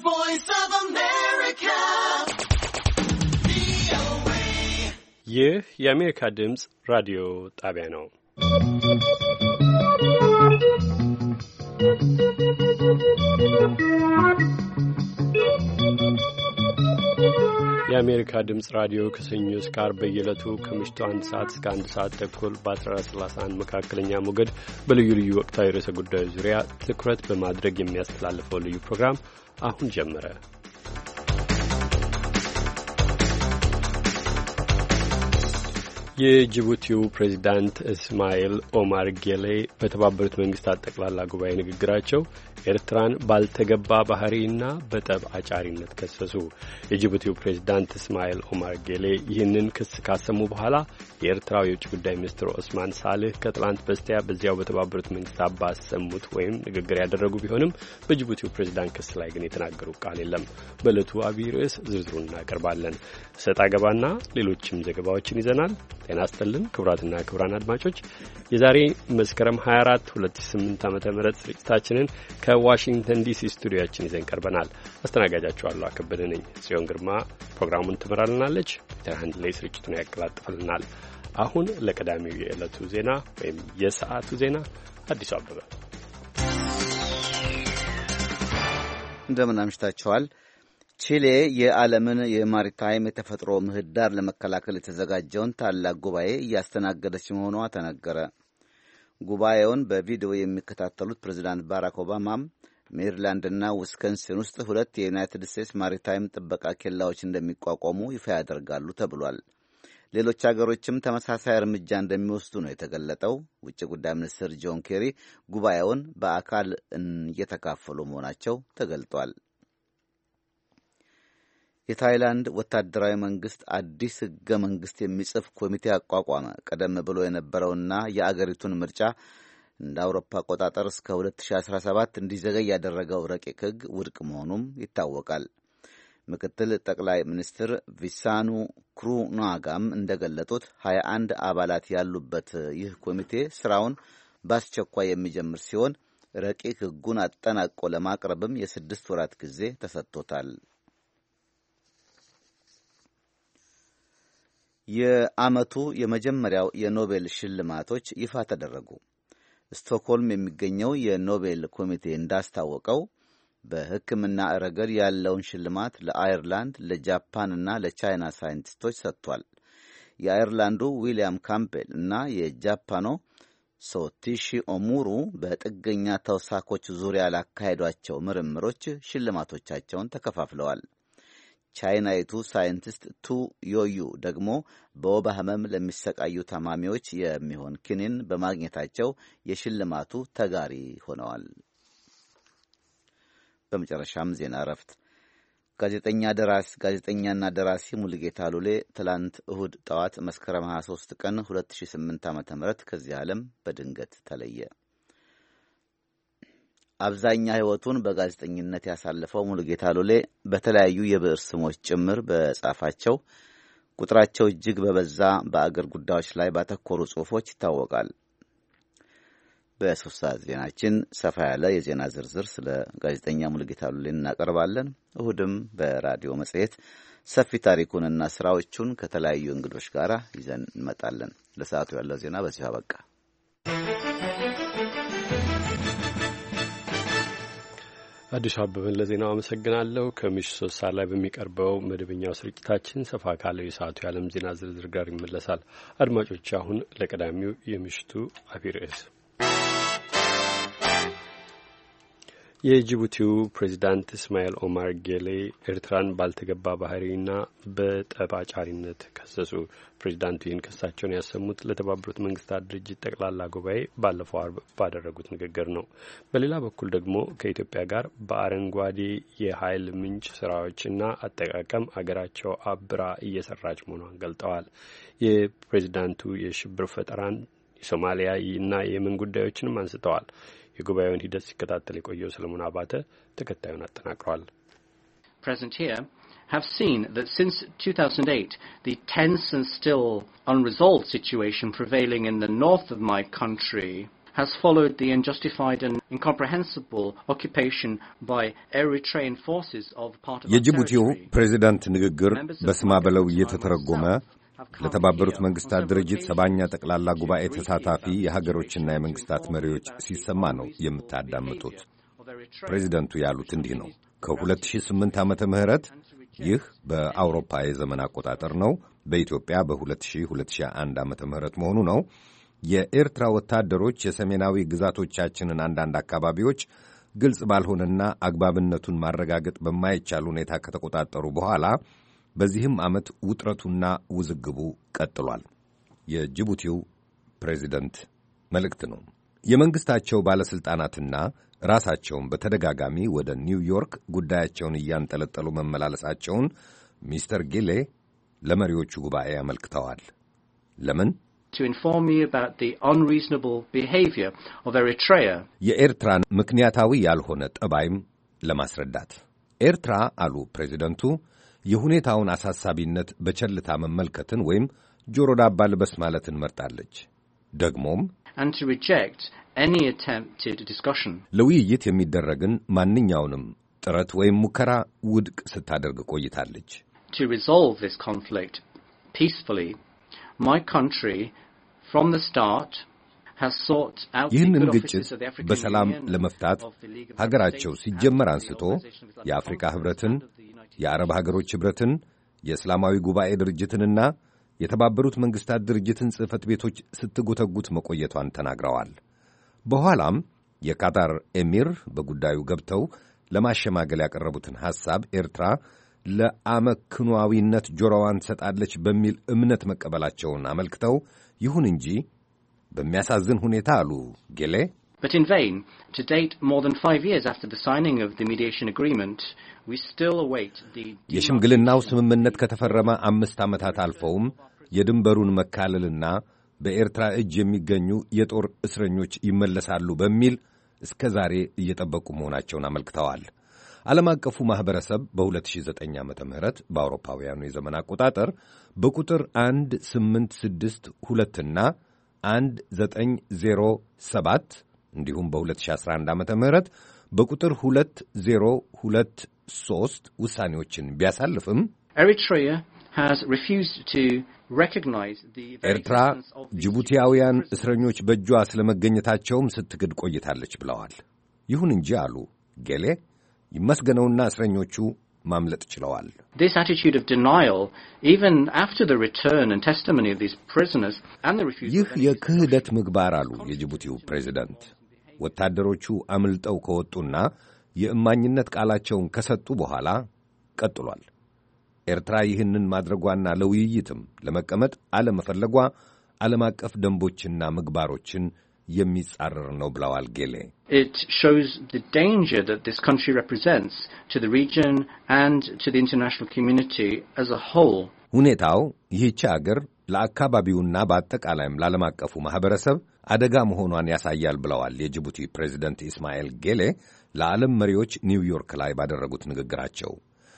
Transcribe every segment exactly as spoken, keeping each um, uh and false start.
voice of America. ይህ የአሜሪካ ድምጽ ራዲዮ ጣቢያ ነው። የአሜሪካ ድምጽ ራዲዮ ከሰኞ እስከ ዓርብ በየዕለቱ ከምሽቱ አንድ ሰዓት እስከ አንድ ሰዓት ተኩል በ14 ሰላሳ አንድ መካከለኛ ሞገድ በልዩ ልዩ ወቅታዊ ርዕሰ ጉዳዮች ዙሪያ ትኩረት በማድረግ የሚያስተላልፈው ልዩ ፕሮግራም አሁን ጀመረ። የጅቡቲው ፕሬዝዳንት እስማኤል ኦማር ጌሌ በተባበሩት መንግስታት ጠቅላላ ጉባኤ ንግግራቸው ኤርትራን ባልተገባ ባህሪና በጠብ አጫሪነት ከሰሱ። የጅቡቲው ፕሬዝዳንት እስማኤል ኦማር ጌሌ ይህንን ክስ ካሰሙ በኋላ የኤርትራው የውጭ ጉዳይ ሚኒስትር ኦስማን ሳልህ ከትላንት በስቲያ በዚያው በተባበሩት መንግስታት ባሰሙት ወይም ንግግር ያደረጉ ቢሆንም በጅቡቲው ፕሬዝዳንት ክስ ላይ ግን የተናገሩ ቃል የለም። በዕለቱ አብይ ርዕስ ዝርዝሩን እናቀርባለን። ሰጣ ገባና ሌሎችም ዘገባዎችን ይዘናል። ጤና ይስጥልን ክቡራትና ክቡራን አድማጮች የዛሬ መስከረም ሀያ አራት ሁለት ሺህ ስምንት ዓመተ ምህረት ስርጭታችንን ከዋሽንግተን ዲሲ ስቱዲዮአችን ይዘን ቀርበናል። አስተናጋጃችኋለሁ አከበደ ነኝ። ጽዮን ግርማ ፕሮግራሙን ትመራልናለች። ፒተር ሃንድሌ ስርጭቱን ያቀላጥፍልናል። አሁን ለቀዳሚው የዕለቱ ዜና ወይም የሰዓቱ ዜና አዲሱ አበበ። እንደምን አምሽታችኋል። ቺሌ የዓለምን የማሪታይም የተፈጥሮ ምህዳር ለመከላከል የተዘጋጀውን ታላቅ ጉባኤ እያስተናገደች መሆኗ ተነገረ። ጉባኤውን በቪዲዮ የሚከታተሉት ፕሬዚዳንት ባራክ ኦባማም ሜሪላንድና ዊስኮንሲን ውስጥ ሁለት የዩናይትድ ስቴትስ ማሪታይም ጥበቃ ኬላዎች እንደሚቋቋሙ ይፋ ያደርጋሉ ተብሏል። ሌሎች አገሮችም ተመሳሳይ እርምጃ እንደሚወስዱ ነው የተገለጠው። ውጭ ጉዳይ ሚኒስትር ጆን ኬሪ ጉባኤውን በአካል እየተካፈሉ መሆናቸው ተገልጧል። የታይላንድ ወታደራዊ መንግስት አዲስ ህገ መንግስት የሚጽፍ ኮሚቴ አቋቋመ። ቀደም ብሎ የነበረውና የአገሪቱን ምርጫ እንደ አውሮፓ አቆጣጠር እስከ ሁለት ሺህ አስራ ሰባት እንዲዘገይ ያደረገው ረቂቅ ህግ ውድቅ መሆኑም ይታወቃል። ምክትል ጠቅላይ ሚኒስትር ቪሳኑ ክሩናጋም እንደገለጡት ሀያ አንድ አባላት ያሉበት ይህ ኮሚቴ ስራውን በአስቸኳይ የሚጀምር ሲሆን ረቂቅ ህጉን አጠናቆ ለማቅረብም የስድስት ወራት ጊዜ ተሰጥቶታል። የዓመቱ የመጀመሪያው የኖቤል ሽልማቶች ይፋ ተደረጉ። ስቶክሆልም የሚገኘው የኖቤል ኮሚቴ እንዳስታወቀው በሕክምና ረገድ ያለውን ሽልማት ለአየርላንድ፣ ለጃፓንና ለቻይና ሳይንቲስቶች ሰጥቷል። የአየርላንዱ ዊሊያም ካምፔል እና የጃፓኑ ሶቲሺ ኦሙሩ በጥገኛ ተውሳኮች ዙሪያ ላካሄዷቸው ምርምሮች ሽልማቶቻቸውን ተከፋፍለዋል። ቻይናዊቱ ሳይንቲስት ቱ ዮዩ ደግሞ በወባ ህመም ለሚሰቃዩ ታማሚዎች የሚሆን ኪኒን በማግኘታቸው የሽልማቱ ተጋሪ ሆነዋል። በመጨረሻም ዜና እረፍት። ጋዜጠኛ ደራሲ ጋዜጠኛና ደራሲ ሙሉጌታ ሉሌ ትላንት እሁድ ጠዋት መስከረም ሀያ ሶስት ቀን ሁለት ሺህ ስምንት ዓመተ ምህረት ከዚህ ዓለም በድንገት ተለየ። አብዛኛ ህይወቱን በጋዜጠኝነት ያሳለፈው ሙሉጌታ ሉሌ በተለያዩ የብዕር ስሞች ጭምር በጻፋቸው ቁጥራቸው እጅግ በበዛ በአገር ጉዳዮች ላይ ባተኮሩ ጽሑፎች ይታወቃል። በሶስት ሰዓት ዜናችን ሰፋ ያለ የዜና ዝርዝር ስለ ጋዜጠኛ ሙሉጌታ ሉሌ እናቀርባለን። እሁድም በራዲዮ መጽሔት ሰፊ ታሪኩንና ስራዎቹን ከተለያዩ እንግዶች ጋር ይዘን እንመጣለን። ለሰዓቱ ያለው ዜና በዚሁ አበቃ። አዲስ አበበን ለዜናው አመሰግናለሁ። ከምሽቱ ሶስት ሰዓት ላይ በሚቀርበው መደበኛው ስርጭታችን ሰፋ ካለው የሰዓቱ የዓለም ዜና ዝርዝር ጋር ይመለሳል። አድማጮች አሁን ለቀዳሚው የምሽቱ አብይ ርዕስ የጅቡቲው ፕሬዝዳንት እስማኤል ኦማር ጌሌ ኤርትራን ባልተገባ ባህሪና በጠባጫሪነት ከሰሱ። ፕሬዝዳንቱ ይህን ክሳቸውን ያሰሙት ለተባበሩት መንግስታት ድርጅት ጠቅላላ ጉባኤ ባለፈው አርብ ባደረጉት ንግግር ነው። በሌላ በኩል ደግሞ ከኢትዮጵያ ጋር በአረንጓዴ የኃይል ምንጭ ስራዎችና አጠቃቀም አገራቸው አብራ እየሰራች መሆኗን ገልጠዋል። የፕሬዝዳንቱ የሽብር ፈጠራን፣ የሶማሊያ እና የየመን ጉዳዮችንም አንስተዋል። የጉባኤውን ሂደት ሲከታተል የቆየው ሰለሞን አባተ ተከታዩን አጠናቅሯል። Present here have seen that since two thousand eight, the tense and still unresolved situation prevailing in the north of my country has followed the unjustified and incomprehensible occupation by Eritrean forces of part of የጅቡቲው ፕሬዚዳንት ንግግር በስማ በለው እየተተረጎመ ለተባበሩት መንግስታት ድርጅት ሰባኛ ጠቅላላ ጉባኤ ተሳታፊ የሀገሮችና የመንግስታት መሪዎች ሲሰማ ነው የምታዳምጡት። ፕሬዚደንቱ ያሉት እንዲህ ነው። ከሁለት ሺህ ስምንት ዓመተ ምህረት ይህ በአውሮፓ የዘመን አቆጣጠር ነው። በኢትዮጵያ በሁለት ሺህ ሁለት ሺህ አንድ ዓመተ ምህረት መሆኑ ነው። የኤርትራ ወታደሮች የሰሜናዊ ግዛቶቻችንን አንዳንድ አካባቢዎች ግልጽ ባልሆነና አግባብነቱን ማረጋገጥ በማይቻል ሁኔታ ከተቆጣጠሩ በኋላ በዚህም ዓመት ውጥረቱና ውዝግቡ ቀጥሏል። የጅቡቲው ፕሬዚደንት መልእክት ነው። የመንግስታቸው ባለስልጣናትና ራሳቸውን በተደጋጋሚ ወደ ኒውዮርክ ጉዳያቸውን እያንጠለጠሉ መመላለሳቸውን ሚስተር ጊሌ ለመሪዎቹ ጉባኤ አመልክተዋል። ለምን? To inform me about the unreasonable behavior of Eritrea. የኤርትራን ምክንያታዊ ያልሆነ ጠባይም ለማስረዳት። ኤርትራ አሉ ፕሬዚደንቱ የሁኔታውን አሳሳቢነት በቸልታ መመልከትን ወይም ጆሮ ዳባ ልበስ ማለትን መርጣለች። ደግሞም and to reject any attempted discussion. ለውይይት የሚደረግን ማንኛውንም ጥረት ወይም ሙከራ ውድቅ ስታደርግ ቆይታለች። To resolve this conflict peacefully, my country from the start has sought out ይህንን ግጭት በሰላም ለመፍታት ሀገራቸው ሲጀመር አንስቶ የአፍሪካ ህብረትን፣ የአረብ ሀገሮች ህብረትን፣ የእስላማዊ ጉባኤ ድርጅትንና የተባበሩት መንግስታት ድርጅትን ጽሕፈት ቤቶች ስትጎተጉት መቆየቷን ተናግረዋል። በኋላም የካታር ኤሚር በጉዳዩ ገብተው ለማሸማገል ያቀረቡትን ሐሳብ ኤርትራ ለአመክኗዊነት ጆሮዋን ትሰጣለች በሚል እምነት መቀበላቸውን አመልክተው ይሁን እንጂ በሚያሳዝን ሁኔታ አሉ ጌሌ But in vain, to date, more than five years after the signing of the mediation agreement, we still await the... የሽምግልናው ስምምነት ከተፈረመ አምስት ዓመታት አልፈውም የድንበሩን መካለልና በኤርትራ እጅ የሚገኙ የጦር እስረኞች ይመለሳሉ በሚል እስከ ዛሬ እየጠበቁ መሆናቸውን አመልክተዋል። ዓለም አቀፉ ማህበረሰብ በሁለት ሺህ ዘጠኝ ዓመተ ምህረት በአውሮፓውያኑ የዘመን አቆጣጠር በቁጥር አንድ ስምንት ስድስት ሁለት እና አንድ ዘጠኝ ዜሮ ሰባት እንዲሁም በሁለት ሺህ አስራ አንድ ዓመተ ምህረት በቁጥር ሁለት ዜሮ ሁለት ሦስት ውሳኔዎችን ቢያሳልፍም Eritrea has refused to recognize the ኤርትራ ጅቡቲያውያን እስረኞች በእጇ ስለመገኘታቸውም ስትክድ ቆይታለች ብለዋል። ይሁን እንጂ አሉ ጌሌ ይመስገነውና እስረኞቹ ማምለጥ ችለዋል። This attitude of denial, even after the return and testimony of these prisoners and the refusal ይህ የክህደት ምግባር አሉ የጅቡቲው ፕሬዚዳንት ወታደሮቹ አምልጠው ከወጡና የእማኝነት ቃላቸውን ከሰጡ በኋላ ቀጥሏል። ኤርትራ ይህንን ማድረጓና ለውይይትም ለመቀመጥ አለመፈለጓ ዓለም አቀፍ ደንቦችና ምግባሮችን የሚጻረር ነው ብለዋል ጌሌ። It shows the danger that this country represents to the region and to the international community as a whole. ሁኔታው ይህች አገር ለአካባቢውና በአጠቃላይም ለዓለም አቀፉ ማህበረሰብ አደጋ መሆኗን ያሳያል ብለዋል የጅቡቲ ፕሬዚደንት ኢስማኤል ጌሌ ለዓለም መሪዎች ኒውዮርክ ላይ ባደረጉት ንግግራቸው።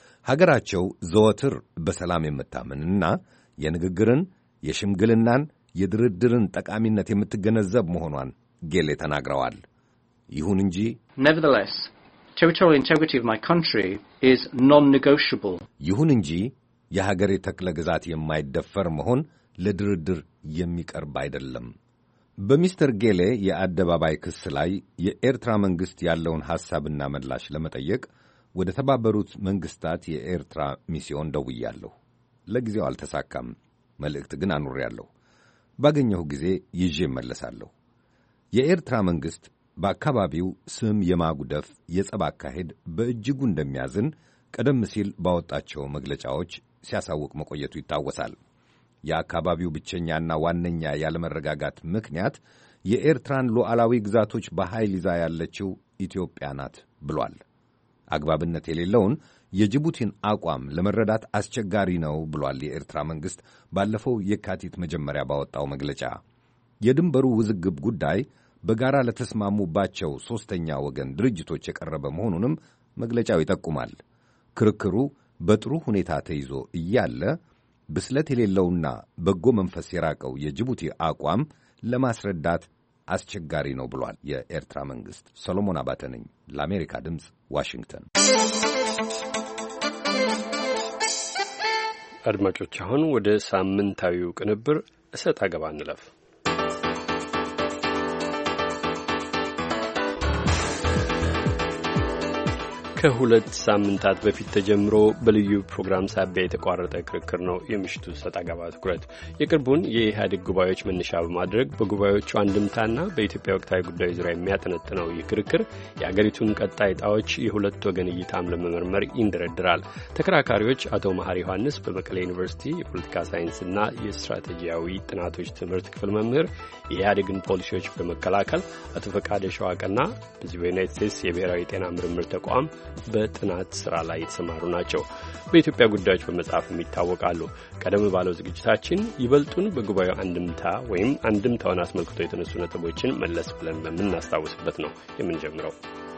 ሀገራቸው ዘወትር በሰላም የምታምንና የንግግርን፣ የሽምግልናን፣ የድርድርን ጠቃሚነት የምትገነዘብ መሆኗን ጌሌ ተናግረዋል። ይሁን እንጂ Nevertheless, territorial integrity of my country is non-negotiable. ይሁን እንጂ የሀገሬ ተክለ ግዛት የማይደፈር መሆን ለድርድር የሚቀርብ አይደለም። በሚስተር ጌሌ የአደባባይ ክስ ላይ የኤርትራ መንግሥት ያለውን ሐሳብና ምላሽ ለመጠየቅ ወደ ተባበሩት መንግሥታት የኤርትራ ሚስዮን ደውያለሁ። ለጊዜው አልተሳካም። መልእክት ግን አኑሬያለሁ። ባገኘሁ ጊዜ ይዤ እመለሳለሁ። የኤርትራ መንግሥት በአካባቢው ስም የማጉደፍ የጸብ አካሄድ በእጅጉ እንደሚያዝን ቀደም ሲል ባወጣቸው መግለጫዎች ሲያሳውቅ መቆየቱ ይታወሳል። የአካባቢው ብቸኛና ዋነኛ ያለመረጋጋት ምክንያት የኤርትራን ሉዓላዊ ግዛቶች በኃይል ይዛ ያለችው ኢትዮጵያ ናት ብሏል። አግባብነት የሌለውን የጅቡቲን አቋም ለመረዳት አስቸጋሪ ነው ብሏል የኤርትራ መንግሥት ባለፈው የካቲት መጀመሪያ ባወጣው መግለጫ። የድንበሩ ውዝግብ ጉዳይ በጋራ ለተስማሙባቸው ሦስተኛ ወገን ድርጅቶች የቀረበ መሆኑንም መግለጫው ይጠቁማል። ክርክሩ በጥሩ ሁኔታ ተይዞ እያለ ብስለት የሌለውና በጎ መንፈስ የራቀው የጅቡቲ አቋም ለማስረዳት አስቸጋሪ ነው ብሏል የኤርትራ መንግሥት። ሰሎሞን አባተ ነኝ ለአሜሪካ ድምፅ ዋሽንግተን። አድማጮች አሁን ወደ ሳምንታዊው ቅንብር እሰጥ አገባ እንለፍ። ከሁለት ሳምንታት በፊት ተጀምሮ በልዩ ፕሮግራም ሳቢያ የተቋረጠ ክርክር ነው የምሽቱ ሰጥ አገባ ትኩረት። የቅርቡን የኢህአዴግ ጉባኤዎች መነሻ በማድረግ በጉባኤዎቹ አንድምታና በኢትዮጵያ ወቅታዊ ጉዳዮች ዙሪያ የሚያጠነጥነው ይህ ክርክር የአገሪቱን ቀጣይ ዕጣዎች የሁለት ወገን እይታም ለመመርመር ይንደረድራል። ተከራካሪዎች አቶ መሐሪ ዮሐንስ በመቀሌ ዩኒቨርሲቲ የፖለቲካ ሳይንስና የስትራቴጂያዊ ጥናቶች ትምህርት ክፍል መምህር፣ የኢህአዴግን ፖሊሲዎች በመከላከል አቶ ፈቃደ ሸዋቀና በዚህ በዩናይትድ ስቴትስ የብሔራዊ ጤና ምርምር ተቋም በጥናት ስራ ላይ የተሰማሩ ናቸው። በኢትዮጵያ ጉዳዮች በመጻፍም ይታወቃሉ። ቀደም ባለው ዝግጅታችን ይበልጡን በጉባኤው አንድምታ ወይም አንድምታውን አስመልክቶ የተነሱ ነጥቦችን መለስ ብለን በምናስታውስበት ነው የምንጀምረው።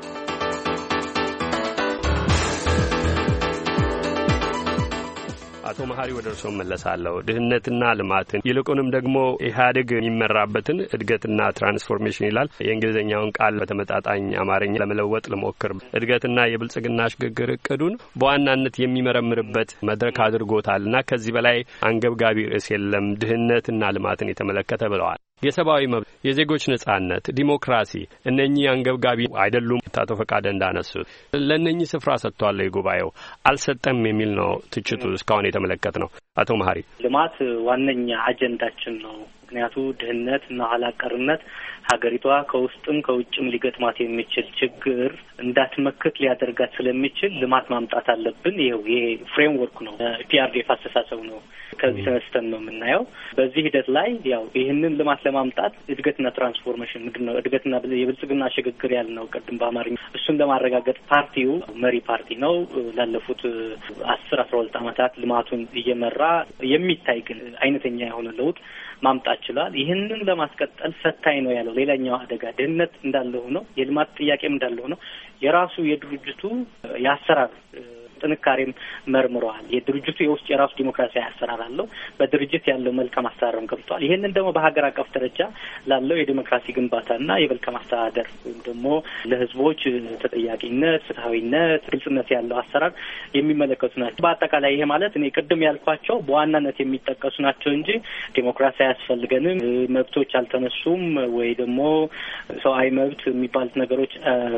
አቶ መሐሪ ወደ እርስዎ መለሳለሁ። ድህነትና ልማትን ይልቁንም ደግሞ ኢህአዴግ የሚመራበትን እድገትና ትራንስፎርሜሽን ይላል። የእንግሊዝኛውን ቃል በተመጣጣኝ አማርኛ ለመለወጥ ለሞክር እድገትና የብልጽግና ሽግግር እቅዱን በዋናነት የሚመረምርበት መድረክ አድርጎታልና ከዚህ በላይ አንገብጋቢ ርዕስ የለም ድህነትና ልማትን የተመለከተ ብለዋል። የሰብአዊ መብት፣ የዜጎች ነጻነት፣ ዲሞክራሲ እነኚህ አንገብጋቢ አይደሉም? አቶ ፈቃደ እንዳነሱት ለእነኚህ ስፍራ ሰጥቷል ጉባኤው አልሰጠም የሚል ነው ትችቱ እስካሁን የተመለከት ነው። አቶ መሐሪ ልማት ዋነኛ አጀንዳችን ነው። ምክንያቱ ድህነት እና ኋላ ቀርነት ሀገሪቷ ከውስጥም ከውጭም ሊገጥማት የሚችል ችግር እንዳትመክት ሊያደርጋት ስለሚችል ልማት ማምጣት አለብን። ይኸው ይሄ ፍሬምወርክ ነው፣ ፒአርዲኤፍ አስተሳሰብ ነው። ከዚህ ተነስተን ነው የምናየው። በዚህ ሂደት ላይ ያው ይህንን ልማት ለማምጣት እድገትና ትራንስፎርሜሽን ምንድን ነው? እድገትና የብልጽግና ሽግግር ያልነው ቅድም በአማርኛ እሱን ለማረጋገጥ ፓርቲው መሪ ፓርቲ ነው። ላለፉት አስር አስራ ሁለት ዓመታት ልማቱን እየመራ የሚታይ ግን አይነተኛ የሆነ ለውጥ ማምጣት ችሏል። ይህንን ለማስቀጠል ፈታኝ ነው ያለው ሌላኛው አደጋ ድህነት እንዳለ ሆኖ የልማት ጥያቄም እንዳለ ሆኖ የራሱ የድርጅቱ የአሰራር ጥንካሬም መርምረዋል። የድርጅቱ የውስጥ የራሱ ዲሞክራሲያዊ አሰራር አለው። በድርጅት ያለው መልካም አሰራርም ገብቷል። ይሄንን ደግሞ በሀገር አቀፍ ደረጃ ላለው የዲሞክራሲ ግንባታና የመልካም አስተዳደር ወይም ደግሞ ለሕዝቦች ተጠያቂነት፣ ፍትሐዊነት፣ ግልጽነት ያለው አሰራር የሚመለከቱ ናቸው። በአጠቃላይ ይሄ ማለት እኔ ቅድም ያልኳቸው በዋናነት የሚጠቀሱ ናቸው እንጂ ዲሞክራሲ አያስፈልገንም፣ መብቶች አልተነሱም ወይ ደግሞ ሰብአዊ መብት የሚባሉት ነገሮች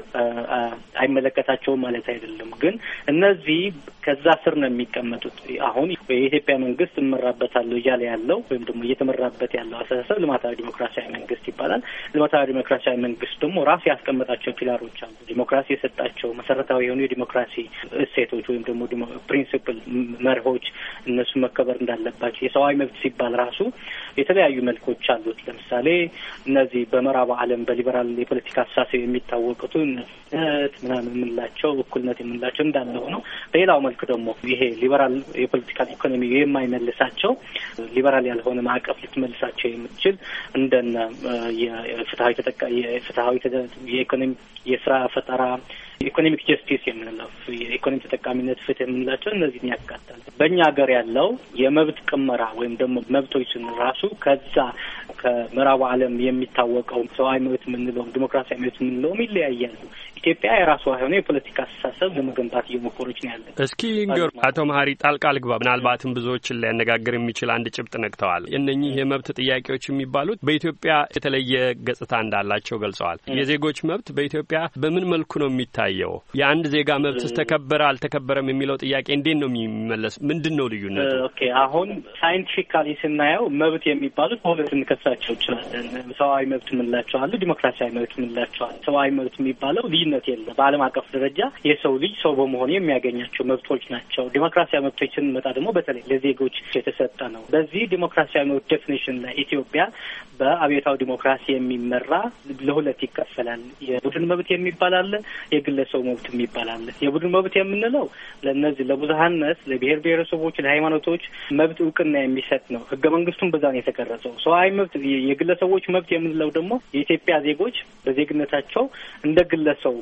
አይመለከታቸውም ማለት አይደለም። ግን እነዚህ ከዛ ስር ነው የሚቀመጡት። አሁን የኢትዮጵያ መንግስት እመራበታለሁ እያለ ያለው ወይም ደግሞ እየተመራበት ያለው አስተሳሰብ ልማታዊ ዲሞክራሲያዊ መንግስት ይባላል። ልማታዊ ዲሞክራሲያዊ መንግስት ደግሞ ራሱ ያስቀመጣቸው ፒላሮች አሉ። ዲሞክራሲ የሰጣቸው መሰረታዊ የሆኑ የዲሞክራሲ እሴቶች ወይም ደግሞ ፕሪንሲፕል መርሆች እነሱ መከበር እንዳለባቸው። የሰብአዊ መብት ሲባል ራሱ የተለያዩ መልኮች አሉት። ለምሳሌ እነዚህ በምዕራቡ ዓለም በሊበራል የፖለቲካ አስተሳሰብ የሚታወቁት ነት ምናምን የምንላቸው እኩልነት የምንላቸው እንዳለ ሆነው በሌላው መልክ ደግሞ ይሄ ሊበራል የፖለቲካል ኢኮኖሚ የማይመልሳቸው ሊበራል ያልሆነ ማዕቀፍ ልትመልሳቸው የምትችል እንደነ የፍትሃዊ ተጠቃ የፍትሃዊ የኢኮኖሚ የስራ ፈጠራ ኢኮኖሚክ ጀስቲስ የምንለው የኢኮኖሚ ተጠቃሚነት ፍትህ የምንላቸው እነዚህን ያካትታል። በእኛ ሀገር ያለው የመብት ቅመራ ወይም ደግሞ መብቶች ስንል ራሱ ከዛ ከምዕራቡ ዓለም የሚታወቀው ሰብአዊ መብት የምንለው ዲሞክራሲያዊ መብት የምንለውም ይለያያሉ። ኢትዮጵያ የራሷ የሆነ የፖለቲካ አስተሳሰብ ለመገንባት እየሞከረች ነው ያለ። እስኪ እንግዲህ አቶ መሐሪ ጣልቃ ልግባ። ምናልባትም ብዙዎችን ሊያነጋግር የሚችል አንድ ጭብጥ ነክተዋል። እነኚህ የመብት ጥያቄዎች የሚባሉት በኢትዮጵያ የተለየ ገጽታ እንዳላቸው ገልጸዋል። የዜጎች መብት በኢትዮጵያ በምን መልኩ ነው የሚታየው? የአንድ ዜጋ መብት ተከበረ አልተከበረም የሚለው ጥያቄ እንዴት ነው የሚመለስ? ምንድን ነው ልዩነቱ? ኦኬ አሁን ሳይንቲፊካሊ ስናየው መብት የሚባሉት በሁለት እንከፍላቸው እንችላለን። ሰብአዊ መብት የምንላቸው አሉ፣ ዲሞክራሲያዊ መብት የምንላቸው አሉ። ሰብአዊ መብት የሚባለው ልዩነት የለም። በዓለም አቀፍ ደረጃ የሰው ልጅ ሰው በመሆኑ የሚያገኛቸው መብቶች ናቸው። ዲሞክራሲያዊ መብቶች ስንመጣ ደግሞ በተለይ ለዜጎች የተሰጠ ነው። በዚህ ዲሞክራሲያዊ መብት ዴፊኒሽን ላይ ኢትዮጵያ በአብዮታዊ ዲሞክራሲ የሚመራ ለሁለት ይከፈላል። የቡድን መብት የሚባል አለ፣ የግለሰቡ መብት የሚባል አለ። የቡድን መብት የምንለው ለእነዚህ ለብዙሀነት፣ ለብሔር ብሔረሰቦች፣ ለሃይማኖቶች መብት እውቅና የሚሰጥ ነው። ህገ መንግስቱም በዛ ነው የተቀረጸው። ሰብአዊ መብት የግለሰቦች መብት የምንለው ደግሞ የኢትዮጵያ ዜጎች በዜግነታቸው እንደ ግለሰቡ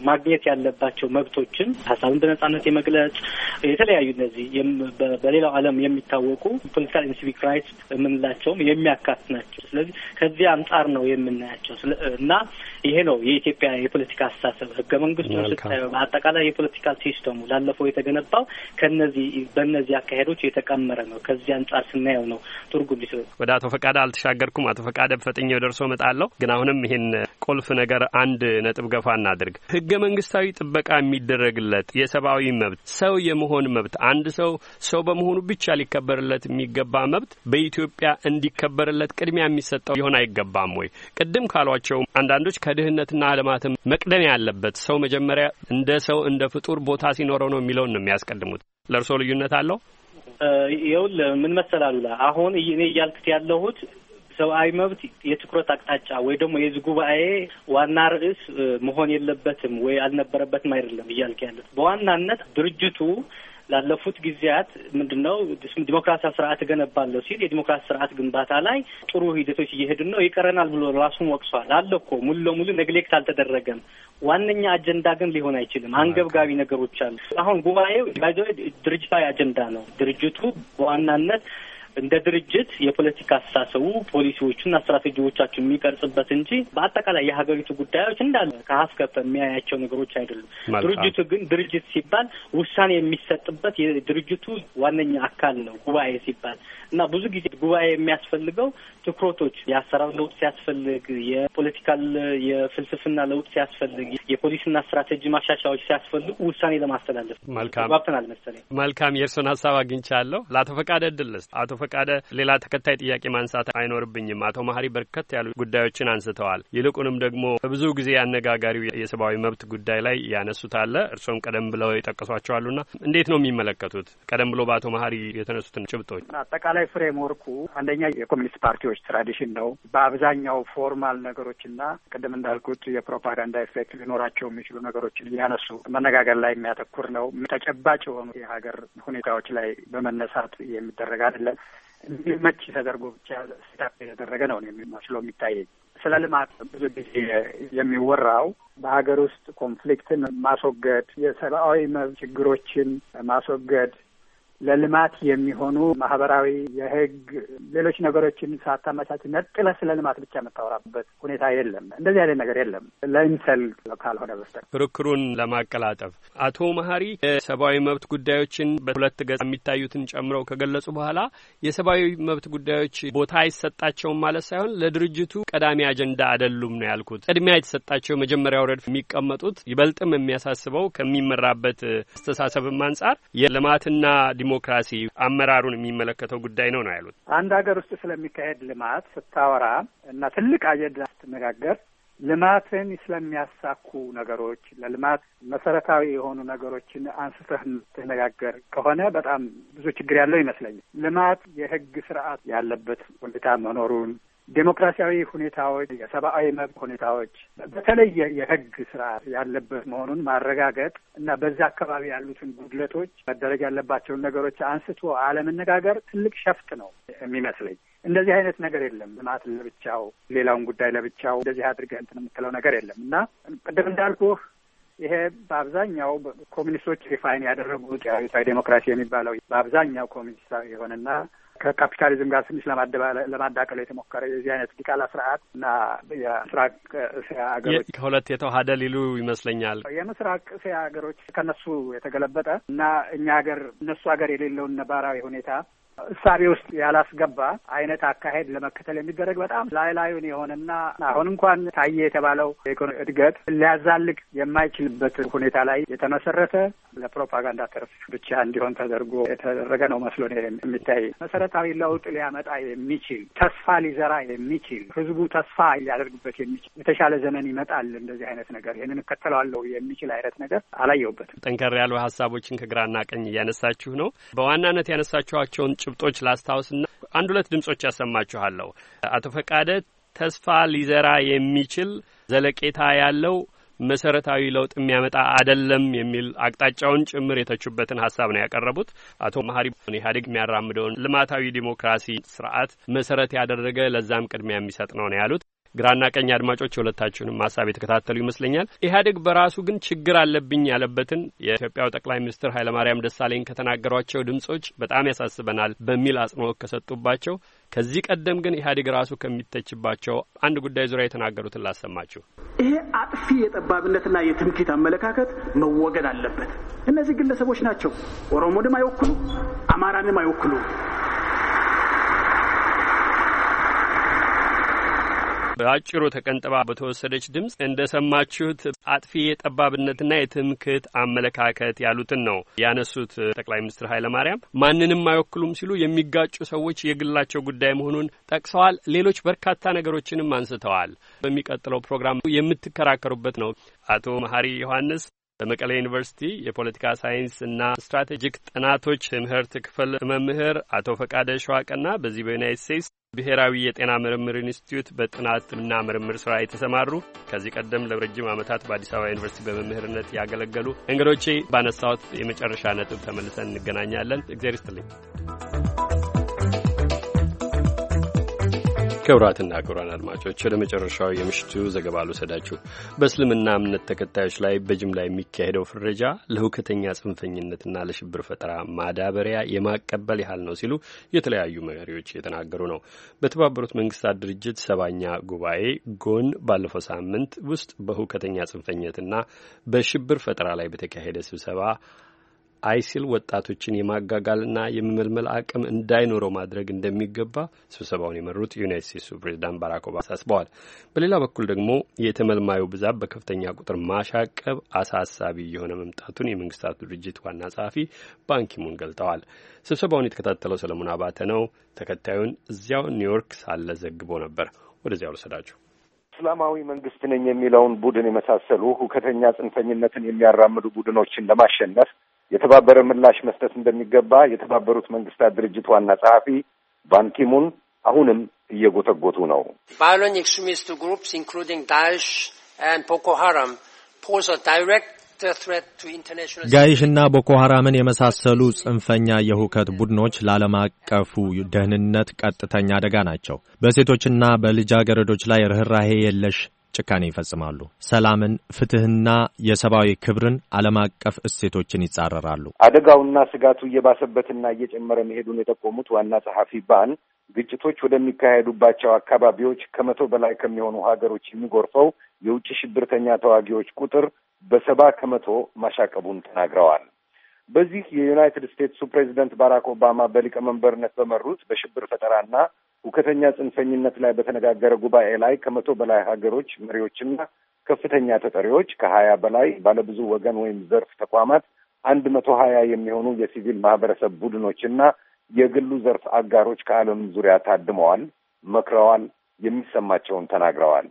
ማግኘት ያለባቸው መብቶችን ሀሳብን በነጻነት የመግለጽ የተለያዩ እነዚህ በሌላው ዓለም የሚታወቁ ፖለቲካል ኤንድ ሲቪክ ራይትስ የምንላቸውም የሚያካትት ናቸው። ስለዚህ ከዚህ አንጻር ነው የምናያቸው እና ይሄ ነው የኢትዮጵያ የፖለቲካ አስተሳሰብ። ህገ መንግስቱን ስታየው አጠቃላይ የፖለቲካል ሲስተሙ ላለፈው የተገነባው ከነዚህ በእነዚህ አካሄዶች የተቀመረ ነው። ከዚህ አንጻር ስናየው ነው ትርጉም ሊሰጥ። ወደ አቶ ፈቃደ አልተሻገርኩም። አቶ ፈቃደ ፈጥኜው ደርሶ መጣለሁ። ግን አሁንም ይሄን ቁልፍ ነገር አንድ ነጥብ ገፋ እናድርግ። ህገ መንግስታዊ ጥበቃ የሚደረግለት የሰብአዊ መብት ሰው የመሆን መብት አንድ ሰው ሰው በመሆኑ ብቻ ሊከበርለት የሚገባ መብት በኢትዮጵያ እንዲከበርለት ቅድሚያ የሚሰጠው ሊሆን አይገባም ወይ? ቅድም ካሏቸው አንዳንዶች ከድህነትና ልማትም መቅደም ያለበት ሰው መጀመሪያ እንደ ሰው እንደ ፍጡር ቦታ ሲኖረው ነው የሚለውን ነው የሚያስቀድሙት። ለእርሶ ልዩነት አለው? ይኸውል ምን መሰላሉላ አሁን እኔ እያልኩት ያለሁት ሰብአዊ መብት የትኩረት አቅጣጫ ወይ ደግሞ የዚህ ጉባኤ ዋና ርዕስ መሆን የለበትም ወይ አልነበረበትም አይደለም እያልኩ ያለሁት። በዋናነት ድርጅቱ ላለፉት ጊዜያት ምንድነው ዲሞክራሲያዊ ስርዓት ገነባለሁ ሲል የዲሞክራሲ ስርዓት ግንባታ ላይ ጥሩ ሂደቶች እየሄዱ ነው ይቀረናል ብሎ ራሱን ወቅሷል። አለ እኮ ሙሉ ለሙሉ ኔግሌክት አልተደረገም። ዋነኛ አጀንዳ ግን ሊሆን አይችልም። አንገብጋቢ ነገሮች አሉ። አሁን ጉባኤው ድርጅታዊ አጀንዳ ነው። ድርጅቱ በዋናነት እንደ ድርጅት የፖለቲካ አስተሳሰቡ ፖሊሲዎቹና ስትራቴጂዎቻቸው የሚቀርጽበት እንጂ በአጠቃላይ የሀገሪቱ ጉዳዮች እንዳለ ከሀስከፈ የሚያያቸው ነገሮች አይደሉም። ድርጅቱ ግን ድርጅት ሲባል ውሳኔ የሚሰጥበት የድርጅቱ ዋነኛ አካል ነው ጉባኤ ሲባል እና ብዙ ጊዜ ጉባኤ የሚያስፈልገው ትኩረቶች የአሰራር ለውጥ ሲያስፈልግ፣ የፖለቲካል የፍልስፍና ለውጥ ሲያስፈልግ፣ የፖሊሲና ስትራቴጂ ማሻሻያዎች ሲያስፈልጉ ውሳኔ ለማስተላለፍ ባብተናል መሰለኝ። መልካም የእርሶን ሀሳብ አግኝቻለሁ። ለአቶ ፈቃደ ድልስ አቶ ፈቃደ ሌላ ተከታይ ጥያቄ ማንሳት አይኖርብኝም። አቶ መሀሪ በርከት ያሉ ጉዳዮችን አንስተዋል። ይልቁንም ደግሞ በብዙ ጊዜ አነጋጋሪው የሰብአዊ መብት ጉዳይ ላይ ያነሱት አለ። እርሶም ቀደም ብለው የጠቀሷቸዋሉና እንዴት ነው የሚመለከቱት? ቀደም ብሎ በአቶ መሀሪ የተነሱትን ጭብጦች አጠቃላይ ፍሬምወርኩ አንደኛ የኮሚኒስት ፓርቲዎች ትራዲሽን ነው። በአብዛኛው ፎርማል ነገሮችና ቅድም እንዳልኩት የፕሮፓጋንዳ ኢፌክት ሊኖራቸው የሚችሉ ነገሮችን እያነሱ መነጋገር ላይ የሚያተኩር ነው። ተጨባጭ የሆኑ የሀገር ሁኔታዎች ላይ በመነሳት የሚደረግ አይደለም። እንዲመች ተደርጎ ብቻ ስታፕ የተደረገ ነው የሚመስለው የሚታየኝ። ስለ ልማት ብዙ ጊዜ የሚወራው በሀገር ውስጥ ኮንፍሊክትን ማስወገድ፣ የሰብአዊ መብት ችግሮችን ማስወገድ፣ ለልማት የሚሆኑ ማህበራዊ የህግ ሌሎች ነገሮችን ሳታመቻች ነጥለህ ስለ ልማት ብቻ የምታወራበት ሁኔታ የለም። እንደዚህ አይነት ነገር የለም ለኢንሰል ካልሆነ በስተቀር። ክርክሩን ለማቀላጠፍ አቶ መሀሪ የሰብአዊ መብት ጉዳዮችን በሁለት ገጽ የሚታዩትን ጨምረው ከገለጹ በኋላ የሰብአዊ መብት ጉዳዮች ቦታ አይሰጣቸውም ማለት ሳይሆን ለድርጅቱ ቀዳሚ አጀንዳ አይደሉም ነው ያልኩት። ቅድሚያ የተሰጣቸው መጀመሪያው ረድፍ የሚቀመጡት ይበልጥም የሚያሳስበው ከሚመራበት አስተሳሰብም አንጻር የልማትና ዲሞክራሲ አመራሩን የሚመለከተው ጉዳይ ነው ነው ያሉት። አንድ ሀገር ውስጥ ስለሚካሄድ ልማት ስታወራ እና ትልቅ አጀንዳ ስትነጋገር ልማትን ስለሚያሳኩ ነገሮች ለልማት መሰረታዊ የሆኑ ነገሮችን አንስተህ ትነጋገር ከሆነ በጣም ብዙ ችግር ያለው ይመስለኛል። ልማት የህግ ስርዓት ያለበት ሁኔታ መኖሩን፣ ዴሞክራሲያዊ ሁኔታዎች፣ የሰብአዊ መብት ሁኔታዎች በተለይ የህግ ስርዓት ያለበት መሆኑን ማረጋገጥ እና በዛ አካባቢ ያሉትን ጉድለቶች መደረግ ያለባቸውን ነገሮች አንስቶ አለመነጋገር ትልቅ ሸፍጥ ነው የሚመስለኝ። እንደዚህ አይነት ነገር የለም። ልማት ለብቻው፣ ሌላውን ጉዳይ ለብቻው እንደዚህ አድርገህ እንትን የምትለው ነገር የለም እና ቅድም እንዳልኩህ ይሄ በአብዛኛው ኮሚኒስቶች ሪፋይን ያደረጉት የአብዮታዊ ዴሞክራሲ የሚባለው በአብዛኛው ኮሚኒስታዊ የሆነና ከካፒታሊዝም ጋር ትንሽ ለማዳቀል የተሞከረ የዚህ አይነት ዲቃላ ስርዓት እና የምስራቅ እስያ ሀገሮች ከሁለት የተዋሃደ ሊሉ ይመስለኛል። የምስራቅ እስያ ሀገሮች ከነሱ የተገለበጠ እና እኛ ሀገር እነሱ ሀገር የሌለውን ነባራዊ ሁኔታ እሳቤ ውስጥ ያላስገባ አይነት አካሄድ ለመከተል የሚደረግ በጣም ላይ ላዩን የሆነና አሁን እንኳን ታየ የተባለው የኢኮኖሚ እድገት ሊያዛልቅ የማይችልበት ሁኔታ ላይ የተመሰረተ ለፕሮፓጋንዳ ተርፍ ብቻ እንዲሆን ተደርጎ የተደረገ ነው መስሎ ነው የሚታይ። መሰረታዊ ለውጥ ሊያመጣ የሚችል ተስፋ ሊዘራ የሚችል ህዝቡ ተስፋ ሊያደርግበት የሚችል የተሻለ ዘመን ይመጣል፣ እንደዚህ አይነት ነገር ይህንን እከተለዋለሁ የሚችል አይነት ነገር አላየሁበትም። ጠንከር ያሉ ሀሳቦችን ከግራና ቀኝ እያነሳችሁ ነው። በዋናነት ያነሳችኋቸውን ጭብጦች ላስታውስና አንድ ሁለት ድምጾች ያሰማችኋለሁ። አቶ ፈቃደ ተስፋ ሊዘራ የሚችል ዘለቄታ ያለው መሰረታዊ ለውጥ የሚያመጣ አይደለም የሚል አቅጣጫውን ጭምር የተቹበትን ሀሳብ ነው ያቀረቡት። አቶ መሀሪ ኢህአዴግ የሚያራምደውን ልማታዊ ዲሞክራሲ ስርዓት መሰረት ያደረገ ለዛም ቅድሚያ የሚሰጥ ነው ነው ያሉት። ግራና ቀኝ አድማጮች ሁለታችሁንም ሐሳብ የተከታተሉ ይመስለኛል። ኢህአዴግ በራሱ ግን ችግር አለብኝ ያለበትን የኢትዮጵያው ጠቅላይ ሚኒስትር ኃይለማርያም ደሳለኝ ከተናገሯቸው ድምጾች በጣም ያሳስበናል በሚል አጽንኦት ከሰጡባቸው ከዚህ ቀደም ግን ኢህአዴግ ራሱ ከሚተችባቸው አንድ ጉዳይ ዙሪያ የተናገሩትን ላሰማችሁ። ይሄ አጥፊ የጠባብነትና የትምክህት አመለካከት መወገድ አለበት። እነዚህ ግለሰቦች ናቸው ኦሮሞንም አይወክሉ አማራንም አይወክሉ። በአጭሩ ተቀንጥባ በተወሰደች ድምጽ እንደሰማችሁት አጥፊ የጠባብነትና የትምክህት አመለካከት ያሉትን ነው ያነሱት ጠቅላይ ሚኒስትር ኃይለማርያም። ማንንም አይወክሉም ሲሉ የሚጋጩ ሰዎች የግላቸው ጉዳይ መሆኑን ጠቅሰዋል። ሌሎች በርካታ ነገሮችንም አንስተዋል። በሚቀጥለው ፕሮግራም የምትከራከሩበት ነው። አቶ መሐሪ ዮሐንስ በመቀሌ ዩኒቨርሲቲ የፖለቲካ ሳይንስ እና ስትራቴጂክ ጥናቶች ትምህርት ክፍል መምህር፣ አቶ ፈቃደ ሸዋቀና በዚህ በዩናይትድ ስቴትስ ብሔራዊ የጤና ምርምር ኢንስቲትዩት በጥናትና ምርምር ስራ የተሰማሩ ከዚህ ቀደም ለረጅም ዓመታት በአዲስ አበባ ዩኒቨርሲቲ በመምህርነት ያገለገሉ እንግዶቼ ባነሳሁት የመጨረሻ ነጥብ ተመልሰን እንገናኛለን። እግዚአብሔር ይስጥልኝ። ክቡራትና ክቡራን አድማጮች ወደ መጨረሻው የምሽቱ ዘገባ ልውሰዳችሁ። በእስልምና እምነት ተከታዮች ላይ በጅምላ የሚካሄደው ፍረጃ ለሁከተኛ ጽንፈኝነትና ለሽብር ፈጠራ ማዳበሪያ የማቀበል ያህል ነው ሲሉ የተለያዩ መሪዎች የተናገሩ ነው። በተባበሩት መንግስታት ድርጅት ሰባኛ ጉባኤ ጎን ባለፈው ሳምንት ውስጥ በሁከተኛ ጽንፈኝነትና በሽብር ፈጠራ ላይ በተካሄደ ስብሰባ አይሲል ወጣቶችን የማጋጋልና የመመልመል አቅም እንዳይኖረው ማድረግ እንደሚገባ ስብሰባውን የመሩት ዩናይትድ ስቴትስ ፕሬዝዳንት ባራክ ኦባማ አሳስበዋል። በሌላ በኩል ደግሞ የተመልማዩ ብዛት በከፍተኛ ቁጥር ማሻቀብ አሳሳቢ የሆነ መምጣቱን የመንግስታቱ ድርጅት ዋና ጸሐፊ ባንኪሙን ገልጠዋል። ስብሰባውን የተከታተለው ሰለሞን አባተ ነው። ተከታዩን እዚያው ኒውዮርክ ሳለ ዘግቦ ነበር። ወደዚያው ልሰዳችሁ። እስላማዊ መንግስት ነኝ የሚለውን ቡድን የመሳሰሉ ሁከተኛ ጽንፈኝነትን የሚያራምዱ ቡድኖችን ለማሸነፍ የተባበረ ምላሽ መስጠት እንደሚገባ የተባበሩት መንግስታት ድርጅት ዋና ጸሐፊ ባንኪሙን አሁንም እየጎተጎቱ ነው። Violent extremist groups including Daesh and Boko Haram pose a direct threat to international ጋይሽና ቦኮ ሐራምን የመሳሰሉ ጽንፈኛ የሁከት ቡድኖች ለዓለም አቀፉ ደህንነት ቀጥተኛ አደጋ ናቸው። በሴቶችና በልጃገረዶች ላይ ርህራሄ የለሽ ጭካኔ ይፈጽማሉ። ሰላምን፣ ፍትህና የሰብአዊ ክብርን ዓለም አቀፍ እሴቶችን ይጻረራሉ። አደጋውና ስጋቱ እየባሰበትና እየጨመረ መሄዱን የጠቆሙት ዋና ጸሐፊ ባን ግጭቶች ወደሚካሄዱባቸው አካባቢዎች ከመቶ በላይ ከሚሆኑ ሀገሮች የሚጎርፈው የውጭ ሽብርተኛ ተዋጊዎች ቁጥር በሰባ ከመቶ ማሻቀቡን ተናግረዋል። በዚህ የዩናይትድ ስቴትሱ ፕሬዚደንት ባራክ ኦባማ በሊቀመንበርነት በመሩት በሽብር ፈጠራና ሁከተኛ ጽንፈኝነት ላይ በተነጋገረ ጉባኤ ላይ ከመቶ በላይ ሀገሮች መሪዎችና ከፍተኛ ተጠሪዎች ከሀያ በላይ ባለብዙ ወገን ወይም ዘርፍ ተቋማት አንድ መቶ ሀያ የሚሆኑ የሲቪል ማህበረሰብ ቡድኖችና የግሉ ዘርፍ አጋሮች ከዓለም ዙሪያ ታድመዋል፣ መክረዋል፣ የሚሰማቸውን ተናግረዋል።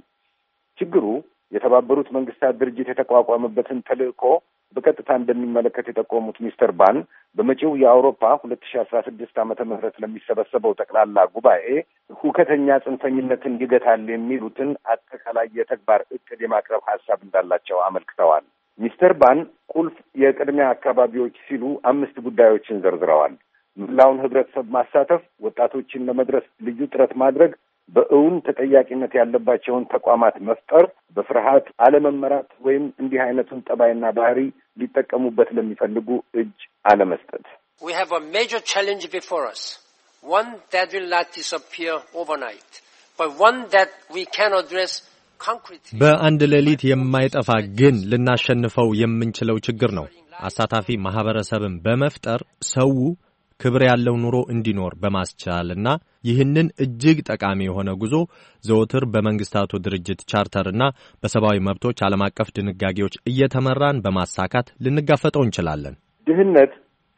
ችግሩ የተባበሩት መንግስታት ድርጅት የተቋቋመበትን ተልእኮ በቀጥታ እንደሚመለከት የጠቆሙት ሚስተር ባን በመጪው የአውሮፓ ሁለት ሺህ አስራ ስድስት ዓመተ ምህረት ለሚሰበሰበው ጠቅላላ ጉባኤ ሁከተኛ ጽንፈኝነትን ይገታል የሚሉትን አጠቃላይ የተግባር እቅድ የማቅረብ ሀሳብ እንዳላቸው አመልክተዋል። ሚስተር ባን ቁልፍ የቅድሚያ አካባቢዎች ሲሉ አምስት ጉዳዮችን ዘርዝረዋል። መላውን ህብረተሰብ ማሳተፍ፣ ወጣቶችን ለመድረስ ልዩ ጥረት ማድረግ፣ በእውን ተጠያቂነት ያለባቸውን ተቋማት መፍጠር፣ በፍርሃት አለመመራት ወይም እንዲህ አይነቱን ጠባይና ባህሪ ሊጠቀሙበት ለሚፈልጉ እጅ አለመስጠት። We have a major challenge before us, one that will not disappear overnight, but one that we can address concretely. በአንድ ሌሊት የማይጠፋ ግን ልናሸንፈው የምንችለው ችግር ነው። አሳታፊ ማህበረሰብን በመፍጠር ሰው ክብር ያለው ኑሮ እንዲኖር በማስቻልና ይህንን እጅግ ጠቃሚ የሆነ ጉዞ ዘወትር በመንግስታቱ ድርጅት ቻርተርና በሰብአዊ መብቶች ዓለም አቀፍ ድንጋጌዎች እየተመራን በማሳካት ልንጋፈጠው እንችላለን። ድህነት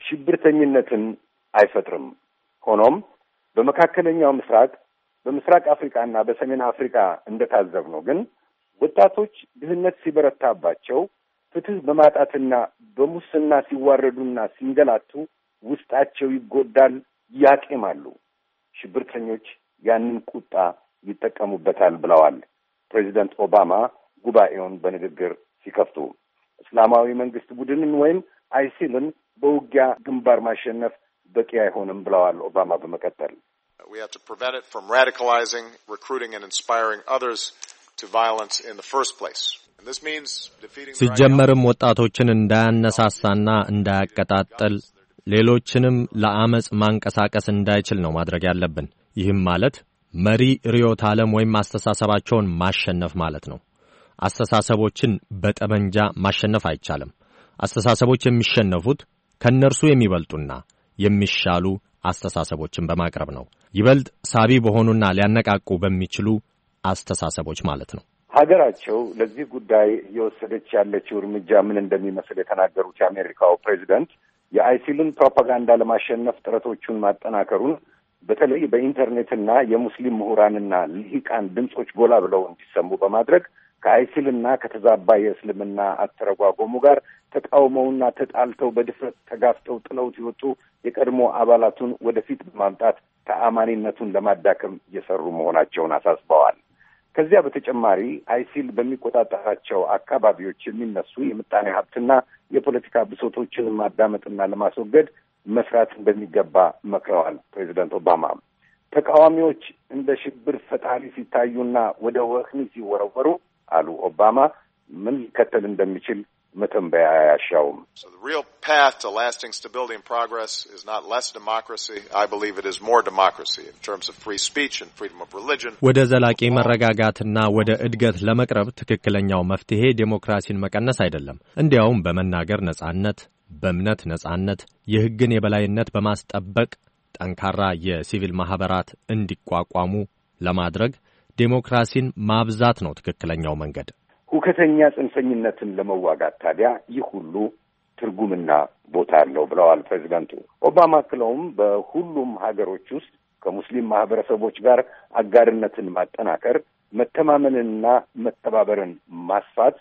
ሽብርተኝነትን አይፈጥርም። ሆኖም በመካከለኛው ምስራቅ፣ በምስራቅ አፍሪካና በሰሜን አፍሪካ እንደታዘብነው ግን ወጣቶች ድህነት ሲበረታባቸው ፍትህ በማጣትና በሙስና ሲዋረዱና ሲንገላቱ ውስጣቸው ይጎዳል፣ ያቄማሉ። ሽብርተኞች ያንን ቁጣ ይጠቀሙበታል ብለዋል ፕሬዚደንት ኦባማ ጉባኤውን በንግግር ሲከፍቱ። እስላማዊ መንግስት ቡድንን ወይም አይሲልን በውጊያ ግንባር ማሸነፍ በቂ አይሆንም ብለዋል ኦባማ በመቀጠል We have to prevent it from radicalizing, recruiting and inspiring others to violence in the first place. And this means defeating ሲጀመርም ወጣቶችን እንዳያነሳሳና እንዳያቀጣጥል ሌሎችንም ለአመጽ ማንቀሳቀስ እንዳይችል ነው ማድረግ ያለብን። ይህም ማለት መሪ ርዕዮተ ዓለም ወይም አስተሳሰባቸውን ማሸነፍ ማለት ነው። አስተሳሰቦችን በጠመንጃ ማሸነፍ አይቻልም። አስተሳሰቦች የሚሸነፉት ከነርሱ የሚበልጡና የሚሻሉ አስተሳሰቦችን በማቅረብ ነው። ይበልጥ ሳቢ በሆኑና ሊያነቃቁ በሚችሉ አስተሳሰቦች ማለት ነው። ሀገራቸው ለዚህ ጉዳይ እየወሰደች ያለችው እርምጃ ምን እንደሚመስል የተናገሩት የአሜሪካው ፕሬዚደንት የአይሲልን ፕሮፓጋንዳ ለማሸነፍ ጥረቶቹን ማጠናከሩን በተለይ በኢንተርኔትና የሙስሊም ምሁራንና ልሂቃን ድምጾች ጎላ ብለው እንዲሰሙ በማድረግ ከአይሲልና ከተዛባ የእስልምና አተረጓጎሙ ጋር ተቃውመውና ተጣልተው በድፍረት ተጋፍጠው ጥለውት የወጡ የቀድሞ አባላቱን ወደፊት በማምጣት ተአማኒነቱን ለማዳከም እየሰሩ መሆናቸውን አሳስበዋል። ከዚያ በተጨማሪ አይሲል በሚቆጣጠራቸው አካባቢዎች የሚነሱ የምጣኔ ሀብትና የፖለቲካ ብሶቶችን ማዳመጥና ለማስወገድ መስራት እንደሚገባ መክረዋል። ፕሬዚደንት ኦባማ ተቃዋሚዎች እንደ ሽብር ፈጣሪ ሲታዩና ወደ ወህኒ ሲወረወሩ አሉ ኦባማ ምን ሊከተል እንደሚችል መተንበያ አያሻውም። So the real path to lasting stability and progress is not less democracy. I believe it is more democracy in terms of free speech and freedom of religion. ወደ ዘላቂ መረጋጋትና ወደ እድገት ለመቅረብ ትክክለኛው መፍትሄ ዴሞክራሲን መቀነስ አይደለም። እንዲያውም በመናገር ነጻነት፣ በእምነት ነጻነት፣ የሕግን የበላይነት በማስጠበቅ ጠንካራ የሲቪል ማህበራት እንዲቋቋሙ ለማድረግ ዴሞክራሲን ማብዛት ነው ትክክለኛው መንገድ። ሁከተኛ ጽንፈኝነትን ለመዋጋት ታዲያ ይህ ሁሉ ትርጉምና ቦታ አለው ብለዋል ፕሬዚዳንቱ። ኦባማ አክለውም በሁሉም ሀገሮች ውስጥ ከሙስሊም ማህበረሰቦች ጋር አጋርነትን ማጠናከር፣ መተማመንንና መተባበርን ማስፋት፣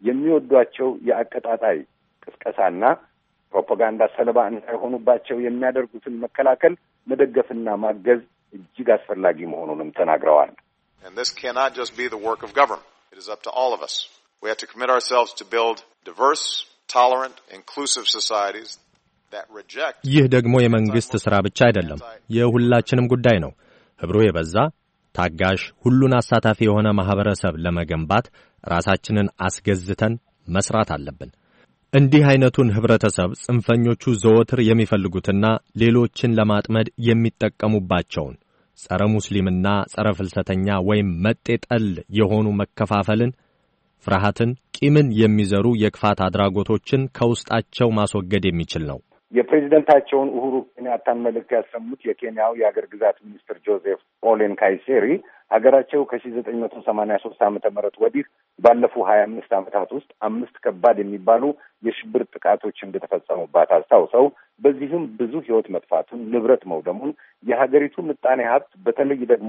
የሚወዷቸው የአቀጣጣይ ቅስቀሳና ፕሮፓጋንዳ ሰለባ እንዳይሆኑባቸው የሚያደርጉትን መከላከል፣ መደገፍና ማገዝ እጅግ አስፈላጊ መሆኑንም ተናግረዋል። And this cannot just be the work of government. It is up to all of us. We have to commit ourselves to build diverse, tolerant, inclusive societies that reject. ይህ ደግሞ የመንግስት ሥራ ብቻ አይደለም፣ የሁላችንም ጉዳይ ነው። ህብሮ የበዛ ታጋሽ፣ ሁሉን አሳታፊ የሆነ ማህበረሰብ ለመገንባት ራሳችንን አስገዝተን መስራት አለብን። እንዲህ አይነቱን ህብረተሰብ ጽንፈኞቹ ዘወትር የሚፈልጉትና ሌሎችን ለማጥመድ የሚጠቀሙባቸውን ጸረ ሙስሊምና ጸረ ፍልሰተኛ ወይም መጤጠል የሆኑ መከፋፈልን፣ ፍርሃትን፣ ቂምን የሚዘሩ የክፋት አድራጎቶችን ከውስጣቸው ማስወገድ የሚችል ነው። የፕሬዝደንታቸውን ኡሁሩ ኬንያታን መልእክት ያሰሙት የኬንያው የአገር ግዛት ሚኒስትር ጆዜፍ ኦሌን ካይሴሪ ሀገራቸው ከሺህ ዘጠኝ መቶ ሰማንያ ሶስት ዓመተ ምህረት ወዲህ ባለፉ ሀያ አምስት ዓመታት ውስጥ አምስት ከባድ የሚባሉ የሽብር ጥቃቶች እንደተፈጸሙባት አስታውሰው በዚህም ብዙ ህይወት መጥፋቱን፣ ንብረት መውደሙን፣ የሀገሪቱ ምጣኔ ሀብት በተለይ ደግሞ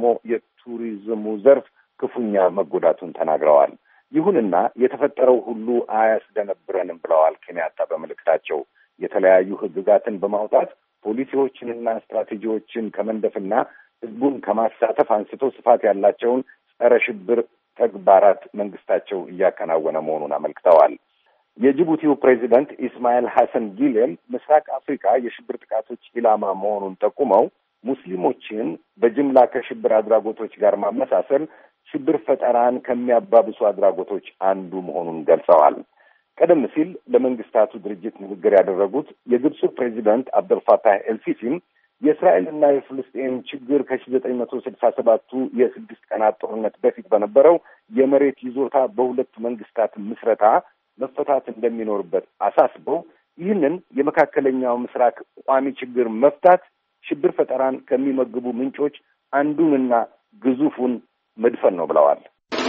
የቱሪዝሙ ዘርፍ ክፉኛ መጎዳቱን ተናግረዋል። ይሁንና የተፈጠረው ሁሉ አያስደነብረንም ብለዋል ኬንያታ በመልእክታቸው። የተለያዩ ህግጋትን በማውጣት ፖሊሲዎችንና ስትራቴጂዎችን ከመንደፍና ህዝቡን ከማሳተፍ አንስቶ ስፋት ያላቸውን ጸረ ሽብር ተግባራት መንግስታቸው እያከናወነ መሆኑን አመልክተዋል። የጅቡቲው ፕሬዚደንት ኢስማኤል ሐሰን ጊሌም ምስራቅ አፍሪካ የሽብር ጥቃቶች ኢላማ መሆኑን ጠቁመው ሙስሊሞችን በጅምላ ከሽብር አድራጎቶች ጋር ማመሳሰል ሽብር ፈጠራን ከሚያባብሱ አድራጎቶች አንዱ መሆኑን ገልጸዋል። ቀደም ሲል ለመንግስታቱ ድርጅት ንግግር ያደረጉት የግብፁ ፕሬዚደንት አብደልፋታህ ኤልሲሲም የእስራኤልና የፍልስጤን ችግር ከሺህ ዘጠኝ መቶ ስልሳ ሰባቱ የስድስት ቀናት ጦርነት በፊት በነበረው የመሬት ይዞታ በሁለት መንግስታት ምስረታ መፈታት እንደሚኖርበት አሳስበው ይህንን የመካከለኛው ምስራቅ ቋሚ ችግር መፍታት ሽብር ፈጠራን ከሚመግቡ ምንጮች አንዱንና ግዙፉን መድፈን ነው ብለዋል።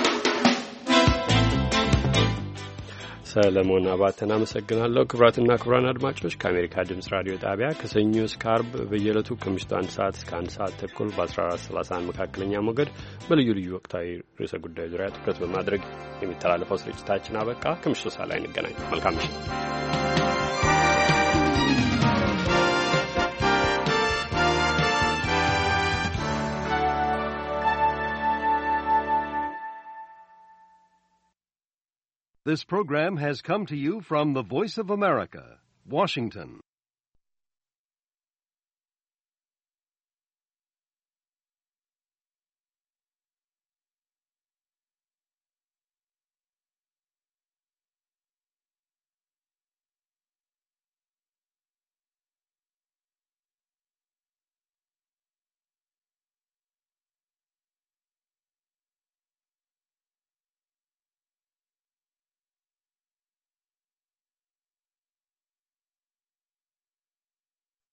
ሰለሞን አባተን አመሰግናለሁ። ክቡራትና ክቡራን አድማጮች ከአሜሪካ ድምጽ ራዲዮ ጣቢያ ከሰኞ እስከ ዓርብ በየዕለቱ ከምሽቱ አንድ ሰዓት እስከ አንድ ሰዓት ተኩል በአስራ አራት ሰላሳ አንድ መካከለኛ ሞገድ በልዩ ልዩ ወቅታዊ ርዕሰ ጉዳዮች ዙሪያ ትኩረት በማድረግ የሚተላለፈው ስርጭታችን አበቃ። ከምሽቱ ሰዓት ላይ እንገናኝ። መልካም ምሽት። This program has come to you from the Voice of America, Washington.